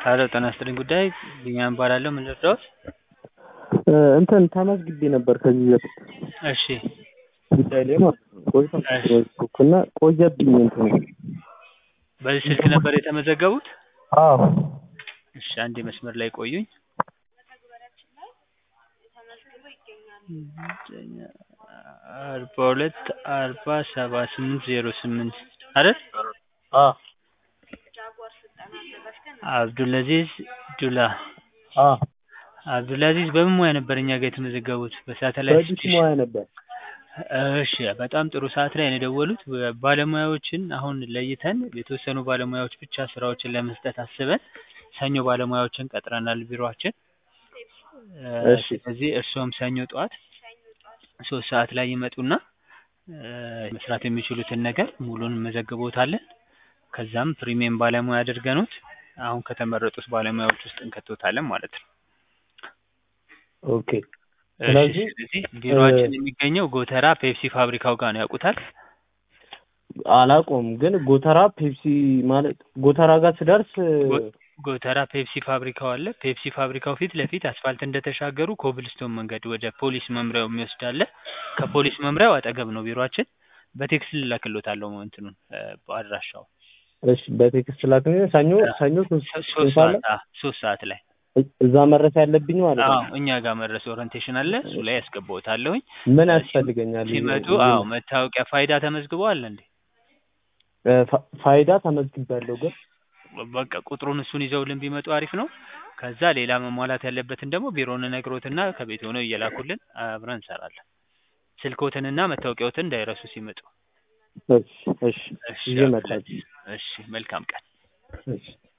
ሄሎ ጤና ይስጥልኝ ጉዳይ ቢኒያም እባላለሁ። ምን ልርዳዎት? እንትን ተመዝግቤ ነበር ከዚህ በፊት እሺ ጉዳይ ላይ ማለት ነው። ቆይቷልና ቆየብኝ እንትን በዚህ ስልክ ነበር የተመዘገቡት? አዎ እሺ አንዴ መስመር ላይ ቆዩኝ። 42 47 808 አይደል? አዎ አብዱልአዚዝ ዱላ አዎ አብዱልአዚዝ በምን ሙያ ነበር እኛ ጋር የተመዘገቡት? በሳተላይት በዲሽ ሙያ ነበር። እሺ በጣም ጥሩ ሰዓት ላይ ነው የደወሉት። ባለሙያዎችን አሁን ለይተን የተወሰኑ ባለሙያዎች ብቻ ስራዎችን ለመስጠት አስበን ሰኞ ባለሙያዎችን ቀጥረናል ቢሮአችን። እሺ ስለዚህ እርስዎም ሰኞ ጠዋት 3 ሰዓት ላይ ይመጡና መስራት የሚችሉትን ነገር ሙሉን እንመዘግቦታለን። ከዛም ፕሪሚየም ባለሙያ አድርገንዎት አሁን ከተመረጡት ባለሙያዎች ውስጥ እንከቶታለን ማለት ነው። ኦኬ ስለዚህ ቢሮአችን የሚገኘው ጎተራ ፔፕሲ ፋብሪካው ጋር ነው። ያውቁታል? አላውቀውም፣ ግን ጎተራ ፔፕሲ ማለት ጎተራ ጋር ስደርስ ጎተራ ፔፕሲ ፋብሪካው አለ። ፔፕሲ ፋብሪካው ፊት ለፊት አስፋልት እንደተሻገሩ ኮብልስቶን መንገድ ወደ ፖሊስ መምሪያው የሚወስድ አለ። ከፖሊስ መምሪያው አጠገብ ነው ቢሮአችን። በቴክስት ልላክልዎታለሁ እንትኑን አድራሻው። እሺ በቴክስት ላክልኝ። ሰኞ 3 ሰዓት ላይ እዛ መድረስ ያለብኝ ማለት ነው? አዎ እኛ ጋር መድረስ ኦሪንቴሽን አለ። እሱ ላይ ያስገባዎታለሁኝ። ምን ያስፈልገኛል? ሲመጡ መታወቂያ ፋይዳ ተመዝግበዋል እንዴ? ፋይዳ ተመዝግቤያለሁ፣ ግን በቃ ቁጥሩን እሱን ይዘውልን ቢመጡ አሪፍ ነው። ከዛ ሌላ መሟላት ያለበትን ደግሞ ቢሮውን ነግሮትና ከቤት ሆነው እየላኩልን አብረን እንሰራለን። ስልክዎትንና መታወቂያዎትን እንዳይረሱ ሲመጡ። እሺ እሺ እሺ መልካም ቀን። እሺ